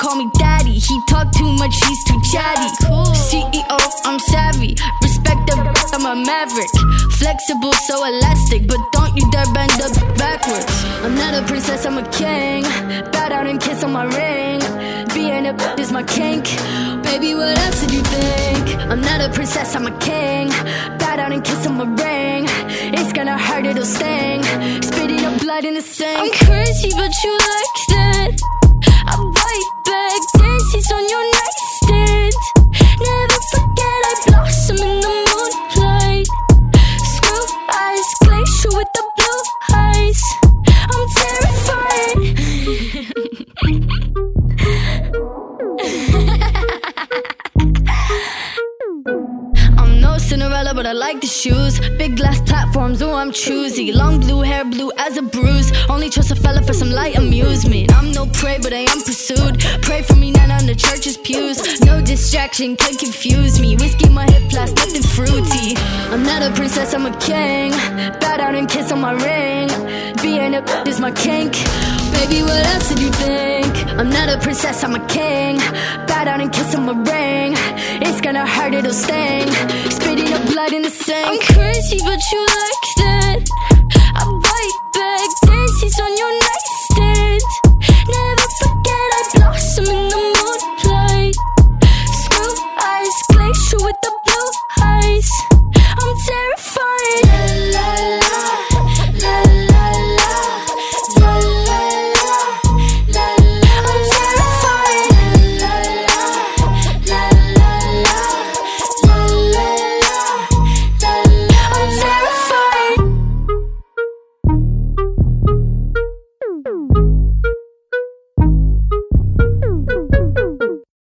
call me daddy. He talk too much, he's too chatty. CEO, I'm savvy. Respect the I'm a maverick. Flexible, so elastic, but don't you dare bend up backwards. I'm not a princess, I'm a king. Bow down and kiss on my ring. Being a is my kink. Baby, what else did you think? I'm not a princess, I'm a king. Bow down and kiss on my ring. It's gonna hurt, it'll sting. Spitting up blood in the sink. I'm crazy, but you like that. I bite back, dances on your nightstand. Never forget I blossom in the moonlight. Screw eyes, glacier with the blue eyes. I'm terrified. I'm no Cinderella, but I like the shoes. Big glass platforms, oh I'm choosy. Long blue hair, blue as a bruise. Only trust a fella for some light amusement. I'm no prey, but I am pursued. Pray for me, not on the church's pews. No distraction could confuse me. Whiskey in my hip flask, nothing fruity. I'm not a princess, I'm a king. Bow down and kiss on my ring. Being a is my kink. Baby, what else did you think? I'm not a princess, I'm a king. Bow down and kiss on my ring. It's gonna hurt, it'll sting. Spitting up blood in the sink. I'm crazy, but you